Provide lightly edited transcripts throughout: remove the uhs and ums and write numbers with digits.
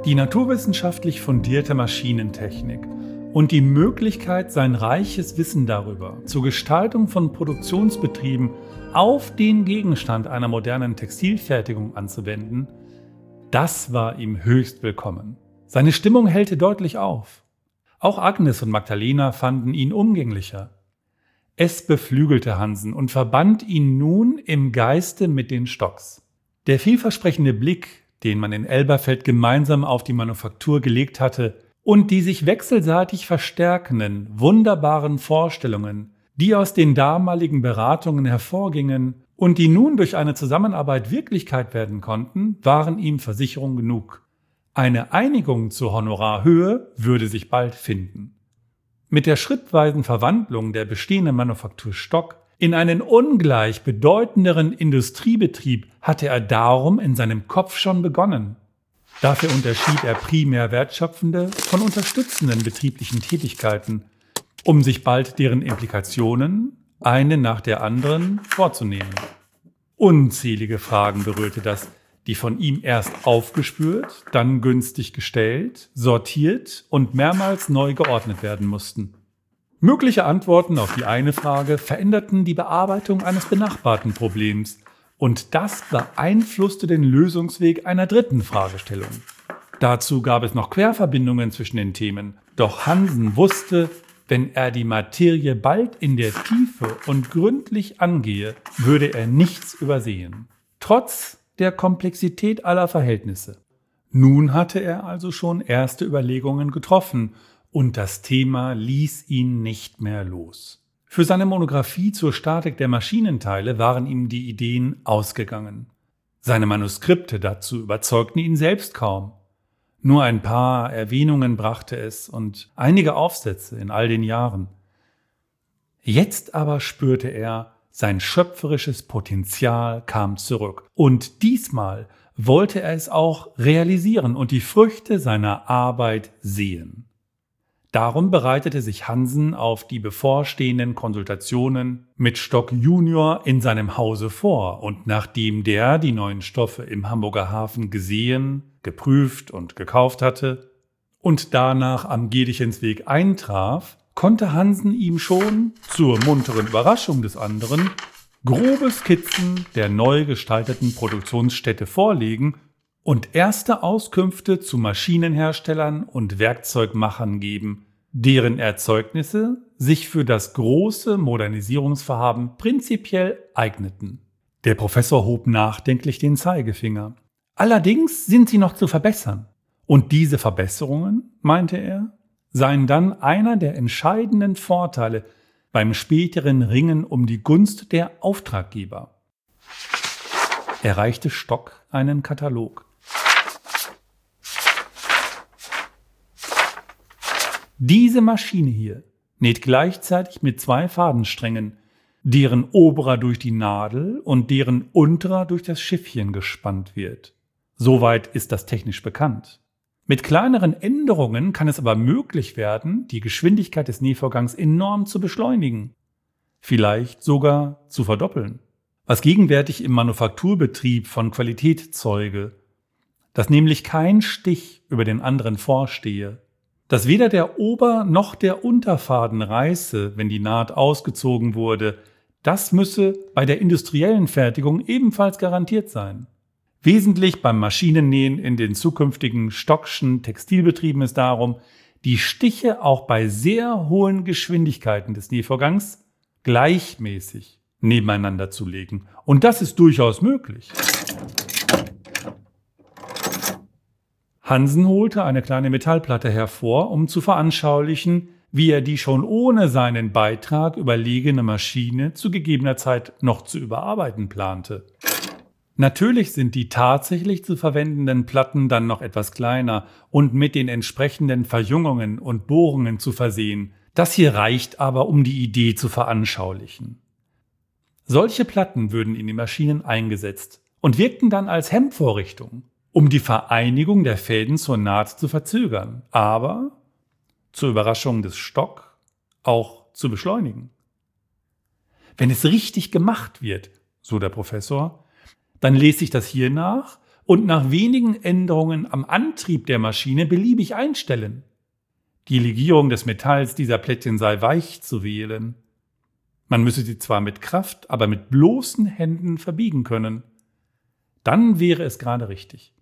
Die naturwissenschaftlich fundierte Maschinentechnik und die Möglichkeit, sein reiches Wissen darüber zur Gestaltung von Produktionsbetrieben auf den Gegenstand einer modernen Textilfertigung anzuwenden, das war ihm höchst willkommen. Seine Stimmung hellte deutlich auf. Auch Agnes und Magdalena fanden ihn umgänglicher. Es beflügelte Hansen und verband ihn nun im Geiste mit den Stocks. Der vielversprechende Blick, den man in Elberfeld gemeinsam auf die Manufaktur gelegt hatte, und die sich wechselseitig verstärkenden, wunderbaren Vorstellungen, die aus den damaligen Beratungen hervorgingen und die nun durch eine Zusammenarbeit Wirklichkeit werden konnten, waren ihm Versicherung genug. Eine Einigung zur Honorarhöhe würde sich bald finden. Mit der schrittweisen Verwandlung der bestehenden Manufaktur Stock in einen ungleich bedeutenderen Industriebetrieb hatte er darum in seinem Kopf schon begonnen. Dafür unterschied er primär wertschöpfende von unterstützenden betrieblichen Tätigkeiten, um sich bald deren Implikationen, eine nach der anderen, vorzunehmen. Unzählige Fragen berührte das, die von ihm erst aufgespürt, dann günstig gestellt, sortiert und mehrmals neu geordnet werden mussten. Mögliche Antworten auf die eine Frage veränderten die Bearbeitung eines benachbarten Problems und das beeinflusste den Lösungsweg einer dritten Fragestellung. Dazu gab es noch Querverbindungen zwischen den Themen, doch Hansen wusste, wenn er die Materie bald in der Tiefe und gründlich angehe, würde er nichts übersehen. Trotz der Komplexität aller Verhältnisse. Nun hatte er also schon erste Überlegungen getroffen und das Thema ließ ihn nicht mehr los. Für seine Monographie zur Statik der Maschinenteile waren ihm die Ideen ausgegangen. Seine Manuskripte dazu überzeugten ihn selbst kaum. Nur ein paar Erwähnungen brachte es und einige Aufsätze in all den Jahren. Jetzt aber spürte er, sein schöpferisches Potenzial kam zurück. Und diesmal wollte er es auch realisieren und die Früchte seiner Arbeit sehen. Darum bereitete sich Hansen auf die bevorstehenden Konsultationen mit Stock Junior in seinem Hause vor und nachdem der die neuen Stoffe im Hamburger Hafen gesehen, geprüft und gekauft hatte und danach am Gedichensweg eintraf, konnte Hansen ihm schon, zur munteren Überraschung des anderen, grobe Skizzen der neu gestalteten Produktionsstätte vorlegen und erste Auskünfte zu Maschinenherstellern und Werkzeugmachern geben, deren Erzeugnisse sich für das große Modernisierungsvorhaben prinzipiell eigneten. Der Professor hob nachdenklich den Zeigefinger. Allerdings sind sie noch zu verbessern. Und diese Verbesserungen, meinte er, seien dann einer der entscheidenden Vorteile beim späteren Ringen um die Gunst der Auftraggeber. Er reichte Stock einen Katalog. Diese Maschine hier näht gleichzeitig mit 2 Fadensträngen, deren oberer durch die Nadel und deren unterer durch das Schiffchen gespannt wird. Soweit ist das technisch bekannt. Mit kleineren Änderungen kann es aber möglich werden, die Geschwindigkeit des Nähvorgangs enorm zu beschleunigen, vielleicht sogar zu verdoppeln. Was gegenwärtig im Manufakturbetrieb von Qualität zeuge, dass nämlich kein Stich über den anderen vorstehe, dass weder der Ober- noch der Unterfaden reiße, wenn die Naht ausgezogen wurde, das müsse bei der industriellen Fertigung ebenfalls garantiert sein. Wesentlich beim Maschinennähen in den zukünftigen Stockschen Textilbetrieben ist darum, die Stiche auch bei sehr hohen Geschwindigkeiten des Nähvorgangs gleichmäßig nebeneinander zu legen. Und das ist durchaus möglich. Hansen holte eine kleine Metallplatte hervor, um zu veranschaulichen, wie er die schon ohne seinen Beitrag überlegene Maschine zu gegebener Zeit noch zu überarbeiten plante. Natürlich sind die tatsächlich zu verwendenden Platten dann noch etwas kleiner und mit den entsprechenden Verjüngungen und Bohrungen zu versehen. Das hier reicht aber, um die Idee zu veranschaulichen. Solche Platten würden in die Maschinen eingesetzt und wirkten dann als Hemmvorrichtung, um die Vereinigung der Fäden zur Naht zu verzögern, aber zur Überraschung des Stock auch zu beschleunigen. Wenn es richtig gemacht wird, so der Professor, dann lese ich das hier nach, und nach wenigen Änderungen am Antrieb der Maschine beliebig einstellen. Die Legierung des Metalls dieser Plättchen sei weich zu wählen. Man müsse sie zwar mit Kraft, aber mit bloßen Händen verbiegen können. Dann wäre es gerade richtig.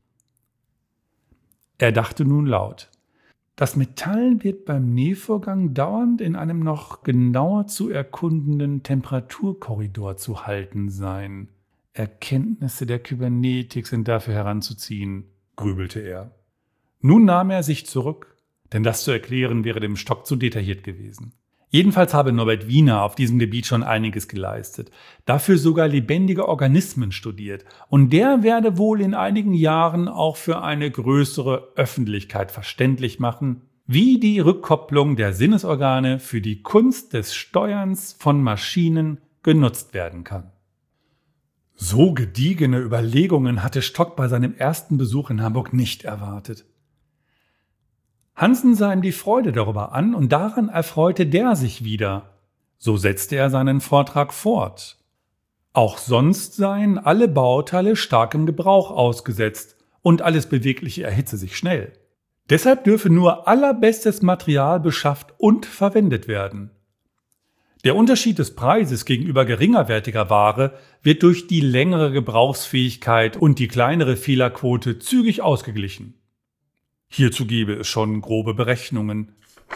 Er dachte nun laut. Das Metall wird beim Nähvorgang dauernd in einem noch genauer zu erkundenden Temperaturkorridor zu halten sein. Erkenntnisse der Kybernetik sind dafür heranzuziehen, grübelte er. Nun nahm er sich zurück, denn das zu erklären wäre dem Stock zu detailliert gewesen. Jedenfalls habe Norbert Wiener auf diesem Gebiet schon einiges geleistet, dafür sogar lebendige Organismen studiert, und der werde wohl in einigen Jahren auch für eine größere Öffentlichkeit verständlich machen, wie die Rückkopplung der Sinnesorgane für die Kunst des Steuerns von Maschinen genutzt werden kann. So gediegene Überlegungen hatte Stock bei seinem ersten Besuch in Hamburg nicht erwartet. Hansen sah ihm die Freude darüber an und daran erfreute der sich wieder. So setzte er seinen Vortrag fort. Auch sonst seien alle Bauteile starkem Gebrauch ausgesetzt und alles Bewegliche erhitze sich schnell. Deshalb dürfe nur allerbestes Material beschafft und verwendet werden. Der Unterschied des Preises gegenüber geringerwertiger Ware wird durch die längere Gebrauchsfähigkeit und die kleinere Fehlerquote zügig ausgeglichen. Hierzu gebe es schon grobe Berechnungen.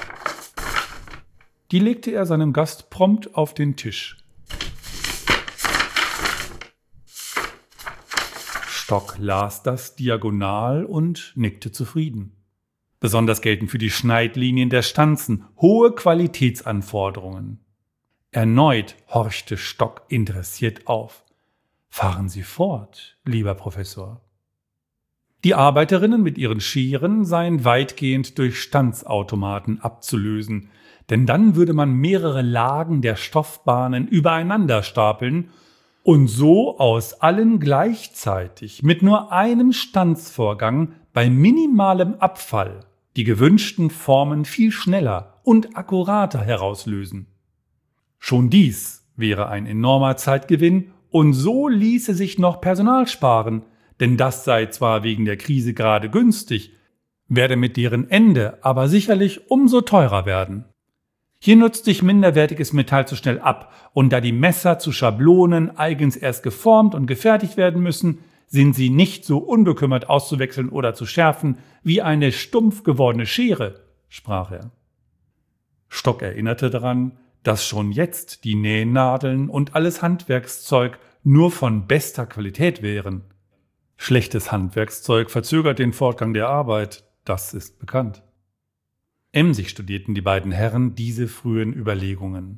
Die legte er seinem Gast prompt auf den Tisch. Stock las das diagonal und nickte zufrieden. Besonders gelten für die Schneidlinien der Stanzen hohe Qualitätsanforderungen. Erneut horchte Stock interessiert auf. Fahren Sie fort, lieber Professor. Die Arbeiterinnen mit ihren Scheren seien weitgehend durch Stanzautomaten abzulösen, denn dann würde man mehrere Lagen der Stoffbahnen übereinander stapeln und so aus allen gleichzeitig mit nur einem Stanzvorgang bei minimalem Abfall die gewünschten Formen viel schneller und akkurater herauslösen. Schon dies wäre ein enormer Zeitgewinn und so ließe sich noch Personal sparen, denn das sei zwar wegen der Krise gerade günstig, werde mit deren Ende aber sicherlich umso teurer werden. Hier nutzt sich minderwertiges Metall zu schnell ab, und da die Messer zu Schablonen eigens erst geformt und gefertigt werden müssen, sind sie nicht so unbekümmert auszuwechseln oder zu schärfen wie eine stumpf gewordene Schere, sprach er. Stock erinnerte daran, dass schon jetzt die Nähnadeln und alles Handwerkszeug nur von bester Qualität wären. Schlechtes Handwerkszeug verzögert den Fortgang der Arbeit, das ist bekannt. Emsig studierten die beiden Herren diese frühen Überlegungen.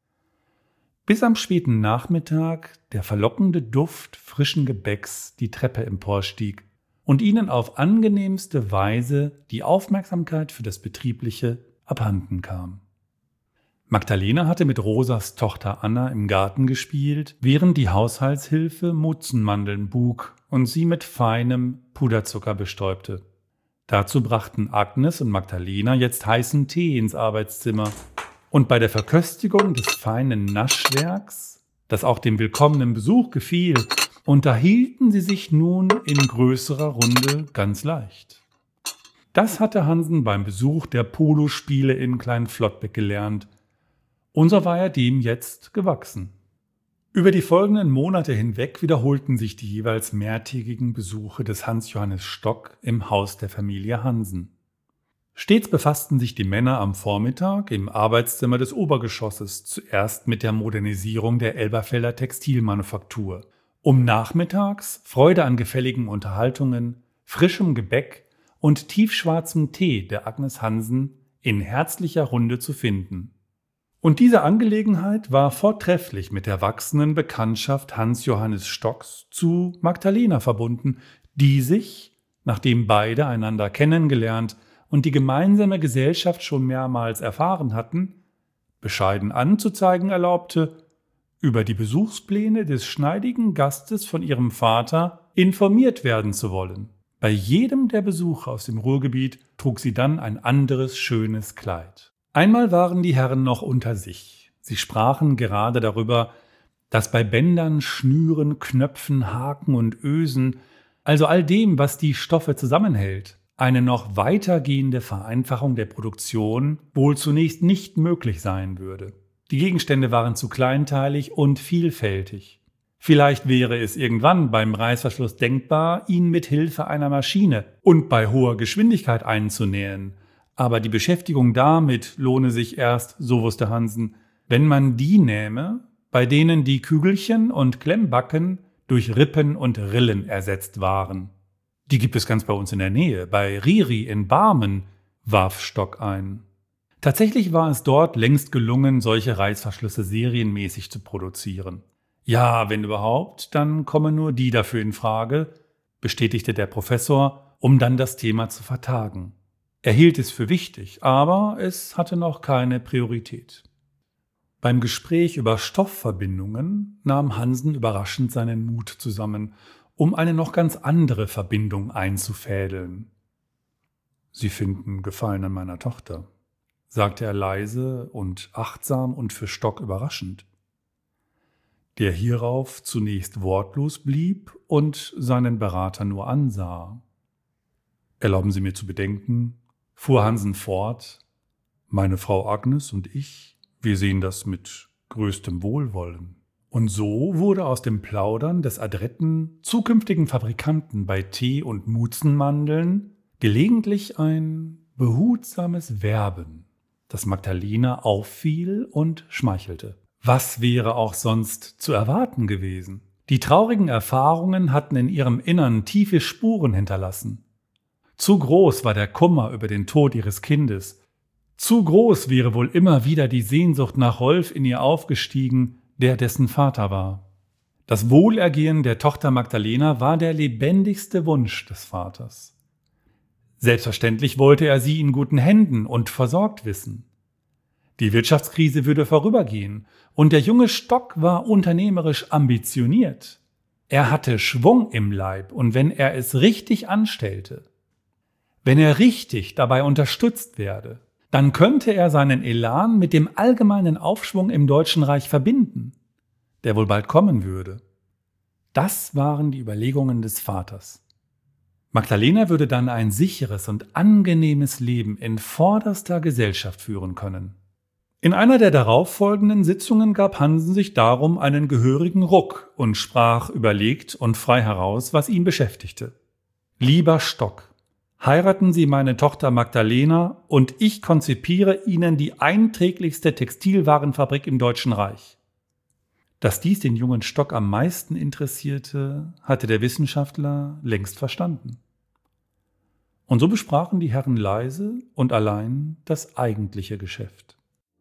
Bis am späten Nachmittag der verlockende Duft frischen Gebäcks die Treppe emporstieg und ihnen auf angenehmste Weise die Aufmerksamkeit für das Betriebliche abhanden kam. Magdalena hatte mit Rosas Tochter Anna im Garten gespielt, während die Haushaltshilfe Mutzenmandeln buk und sie mit feinem Puderzucker bestäubte. Dazu brachten Agnes und Magdalena jetzt heißen Tee ins Arbeitszimmer. Und bei der Verköstigung des feinen Naschwerks, das auch dem willkommenen Besuch gefiel, unterhielten sie sich nun in größerer Runde ganz leicht. Das hatte Hansen beim Besuch der Polospiele in Klein-Flottbeck gelernt. Und so war er dem jetzt gewachsen. Über die folgenden Monate hinweg wiederholten sich die jeweils mehrtägigen Besuche des Hans-Johannes Stock im Haus der Familie Hansen. Stets befassten sich die Männer am Vormittag im Arbeitszimmer des Obergeschosses zuerst mit der Modernisierung der Elberfelder Textilmanufaktur, um nachmittags Freude an gefälligen Unterhaltungen, frischem Gebäck und tiefschwarzem Tee der Agnes Hansen in herzlicher Runde zu finden. Und diese Angelegenheit war vortrefflich mit der wachsenden Bekanntschaft Hans-Johannes Stocks zu Magdalena verbunden, die sich, nachdem beide einander kennengelernt und die gemeinsame Gesellschaft schon mehrmals erfahren hatten, bescheiden anzuzeigen erlaubte, über die Besuchspläne des schneidigen Gastes von ihrem Vater informiert werden zu wollen. Bei jedem der Besucher aus dem Ruhrgebiet trug sie dann ein anderes schönes Kleid. Einmal waren die Herren noch unter sich. Sie sprachen gerade darüber, dass bei Bändern, Schnüren, Knöpfen, Haken und Ösen also all dem, was die Stoffe zusammenhält, eine noch weitergehende Vereinfachung der Produktion wohl zunächst nicht möglich sein würde. Die Gegenstände waren zu kleinteilig und vielfältig. Vielleicht wäre es irgendwann beim Reißverschluss denkbar, ihn mit Hilfe einer Maschine und bei hoher Geschwindigkeit einzunähen. Aber die Beschäftigung damit lohne sich erst, so wusste Hansen, wenn man die nähme, bei denen die Kügelchen und Klemmbacken durch Rippen und Rillen ersetzt waren. Die gibt es ganz bei uns in der Nähe, bei Riri in Barmen, warf Stock ein. Tatsächlich war es dort längst gelungen, solche Reißverschlüsse serienmäßig zu produzieren. Ja, wenn überhaupt, dann kommen nur die dafür in Frage, bestätigte der Professor, um dann das Thema zu vertagen. Er hielt es für wichtig, aber es hatte noch keine Priorität. Beim Gespräch über Stoffverbindungen nahm Hansen überraschend seinen Mut zusammen, um eine noch ganz andere Verbindung einzufädeln. »Sie finden Gefallen an meiner Tochter«, sagte er leise und achtsam und für Stock überraschend, der hierauf zunächst wortlos blieb und seinen Berater nur ansah. »Erlauben Sie mir zu bedenken«, fuhr Hansen fort, »meine Frau Agnes und ich, wir sehen das mit größtem Wohlwollen.« Und so wurde aus dem Plaudern des adretten, zukünftigen Fabrikanten bei Tee- und Mutzenmandeln gelegentlich ein behutsames Werben, das Magdalena auffiel und schmeichelte. Was wäre auch sonst zu erwarten gewesen? Die traurigen Erfahrungen hatten in ihrem Innern tiefe Spuren hinterlassen. Zu groß war der Kummer über den Tod ihres Kindes. Zu groß wäre wohl immer wieder die Sehnsucht nach Rolf in ihr aufgestiegen, der dessen Vater war. Das Wohlergehen der Tochter Magdalena war der lebendigste Wunsch des Vaters. Selbstverständlich wollte er sie in guten Händen und versorgt wissen. Die Wirtschaftskrise würde vorübergehen und der junge Stock war unternehmerisch ambitioniert. Er hatte Schwung im Leib und wenn er es richtig anstellte, wenn er richtig dabei unterstützt werde, dann könnte er seinen Elan mit dem allgemeinen Aufschwung im Deutschen Reich verbinden, der wohl bald kommen würde. Das waren die Überlegungen des Vaters. Magdalena würde dann ein sicheres und angenehmes Leben in vorderster Gesellschaft führen können. In einer der darauffolgenden Sitzungen gab Hansen sich darum einen gehörigen Ruck und sprach überlegt und frei heraus, was ihn beschäftigte. »Lieber Stock, heiraten Sie meine Tochter Magdalena und ich konzipiere Ihnen die einträglichste Textilwarenfabrik im Deutschen Reich.« Dass dies den jungen Stock am meisten interessierte, hatte der Wissenschaftler längst verstanden. Und so besprachen die Herren leise und allein das eigentliche Geschäft.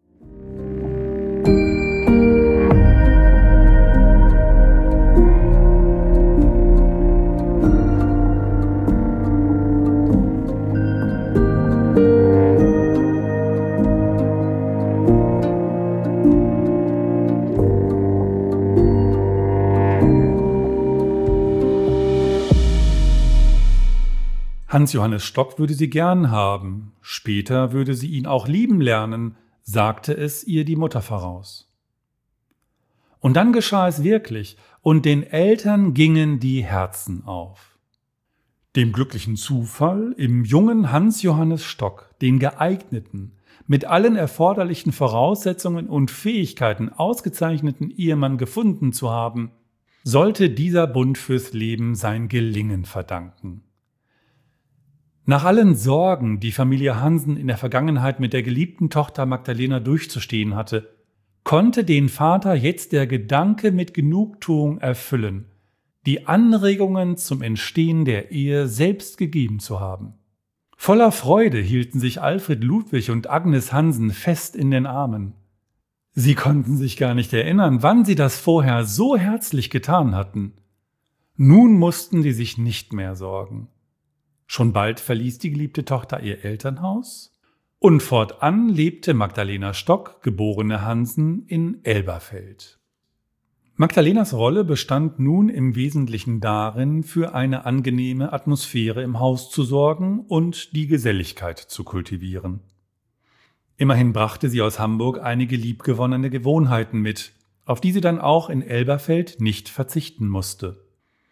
Hans Johannes Stock würde sie gern haben, später würde sie ihn auch lieben lernen, sagte es ihr die Mutter voraus. Und dann geschah es wirklich, und den Eltern gingen die Herzen auf. Dem glücklichen Zufall, im jungen Hans Johannes Stock, den geeigneten, mit allen erforderlichen Voraussetzungen und Fähigkeiten ausgezeichneten Ehemann gefunden zu haben, sollte dieser Bund fürs Leben sein Gelingen verdanken. Nach allen Sorgen, die Familie Hansen in der Vergangenheit mit der geliebten Tochter Magdalena durchzustehen hatte, konnte den Vater jetzt der Gedanke mit Genugtuung erfüllen, die Anregungen zum Entstehen der Ehe selbst gegeben zu haben. Voller Freude hielten sich Alfred Ludwig und Agnes Hansen fest in den Armen. Sie konnten sich gar nicht erinnern, wann sie das vorher so herzlich getan hatten. Nun mussten sie sich nicht mehr sorgen. Schon bald verließ die geliebte Tochter ihr Elternhaus und fortan lebte Magdalena Stock, geborene Hansen, in Elberfeld. Magdalenas Rolle bestand nun im Wesentlichen darin, für eine angenehme Atmosphäre im Haus zu sorgen und die Geselligkeit zu kultivieren. Immerhin brachte sie aus Hamburg einige liebgewonnene Gewohnheiten mit, auf die sie dann auch in Elberfeld nicht verzichten musste.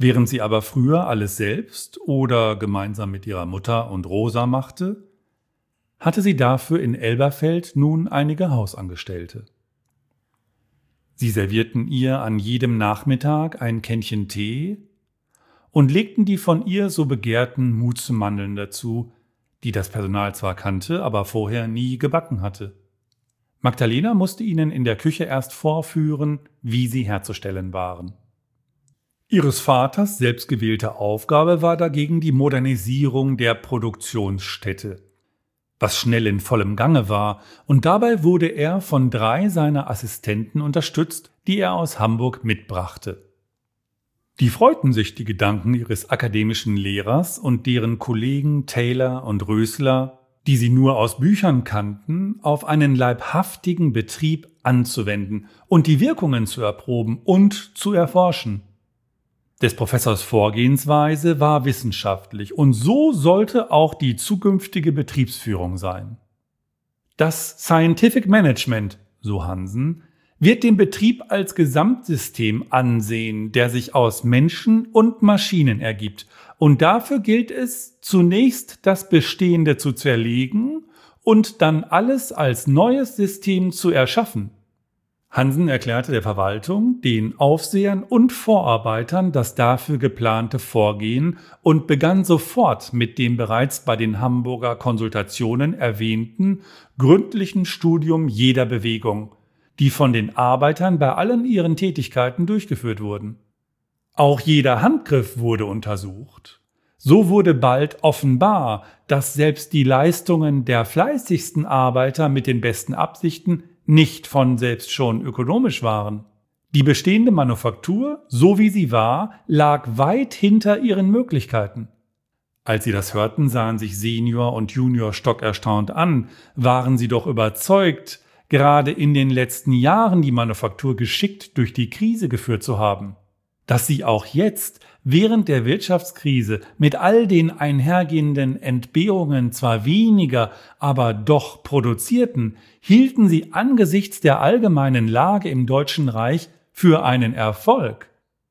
Während sie aber früher alles selbst oder gemeinsam mit ihrer Mutter und Rosa machte, hatte sie dafür in Elberfeld nun einige Hausangestellte. Sie servierten ihr an jedem Nachmittag ein Kännchen Tee und legten die von ihr so begehrten Muzmandeln dazu, die das Personal zwar kannte, aber vorher nie gebacken hatte. Magdalena musste ihnen in der Küche erst vorführen, wie sie herzustellen waren. Ihres Vaters selbstgewählte Aufgabe war dagegen die Modernisierung der Produktionsstätte, was schnell in vollem Gange war, und dabei wurde er von 3 seiner Assistenten unterstützt, die er aus Hamburg mitbrachte. Die freuten sich die Gedanken ihres akademischen Lehrers und deren Kollegen Taylor und Rösler, die sie nur aus Büchern kannten, auf einen leibhaftigen Betrieb anzuwenden und die Wirkungen zu erproben und zu erforschen. Des Professors Vorgehensweise war wissenschaftlich und so sollte auch die zukünftige Betriebsführung sein. Das Scientific Management, so Hansen, wird den Betrieb als Gesamtsystem ansehen, der sich aus Menschen und Maschinen ergibt. Und dafür gilt es, zunächst das Bestehende zu zerlegen und dann alles als neues System zu erschaffen. Hansen erklärte der Verwaltung, den Aufsehern und Vorarbeitern das dafür geplante Vorgehen und begann sofort mit dem bereits bei den Hamburger Konsultationen erwähnten gründlichen Studium jeder Bewegung, die von den Arbeitern bei allen ihren Tätigkeiten durchgeführt wurden. Auch jeder Handgriff wurde untersucht. So wurde bald offenbar, dass selbst die Leistungen der fleißigsten Arbeiter mit den besten Absichten nicht von selbst schon ökonomisch waren. Die bestehende Manufaktur, so wie sie war, lag weit hinter ihren Möglichkeiten. Als sie das hörten, sahen sich Senior und Junior stockerstaunt an, waren sie doch überzeugt, gerade in den letzten Jahren die Manufaktur geschickt durch die Krise geführt zu haben. Dass sie auch jetzt, während der Wirtschaftskrise, mit all den einhergehenden Entbehrungen zwar weniger, aber doch produzierten, hielten sie angesichts der allgemeinen Lage im Deutschen Reich für einen Erfolg.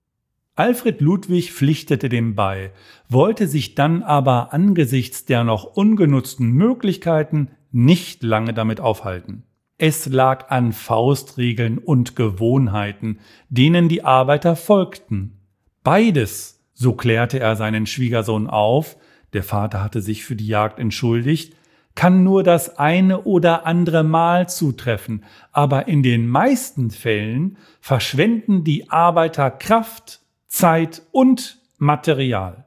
Alfred Ludwig pflichtete dem bei, wollte sich dann aber angesichts der noch ungenutzten Möglichkeiten nicht lange damit aufhalten. Es lag an Faustregeln und Gewohnheiten, denen die Arbeiter folgten. Beides, so klärte er seinen Schwiegersohn auf, der Vater hatte sich für die Jagd entschuldigt, kann nur das eine oder andere Mal zutreffen, aber in den meisten Fällen verschwenden die Arbeiter Kraft, Zeit und Material.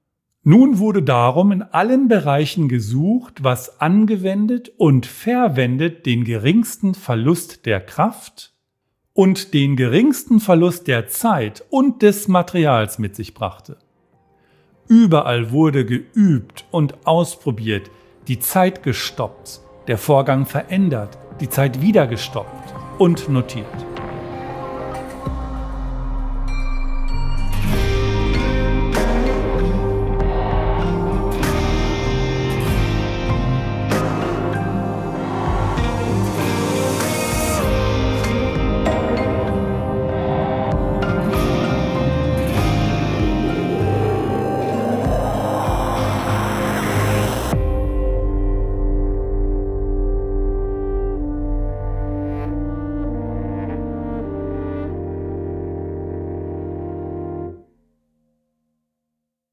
Nun wurde darum in allen Bereichen gesucht, was angewendet und verwendet den geringsten Verlust der Kraft und den geringsten Verlust der Zeit und des Materials mit sich brachte. Überall wurde geübt und ausprobiert, die Zeit gestoppt, der Vorgang verändert, die Zeit wieder gestoppt und notiert.